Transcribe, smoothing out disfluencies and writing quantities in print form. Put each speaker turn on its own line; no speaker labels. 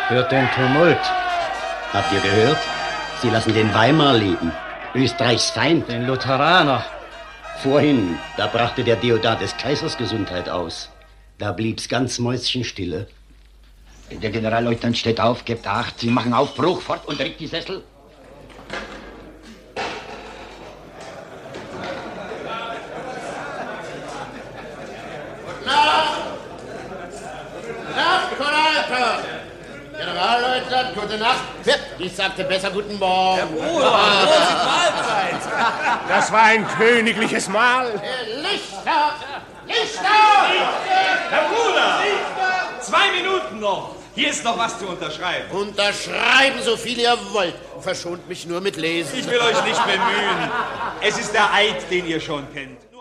Hört den Tumult.
Habt ihr gehört? Sie lassen den Weimar leben. Österreichs Feind.
Den Lutheraner.
Vorhin, da brachte der Deodat des Kaisers Gesundheit aus. Da blieb's ganz mäuschenstille.
Der Generalleutnant steht auf, gebt Acht. Sie machen Aufbruch, fort und rückt die Sessel.
Nacht, Korator! Generalleutnant, gute Nacht. Ich sagte besser guten Morgen.
Herr Bruder, große Mahlzeit.
Das war ein königliches Mahl.
Lichter! Lichter!
Herr Bruder! 2 Minuten noch. Hier ist noch was zu unterschreiben.
Unterschreiben, so viel ihr wollt. Verschont mich nur mit Lesen.
Ich will euch nicht bemühen. Es ist der Eid, den ihr schon kennt.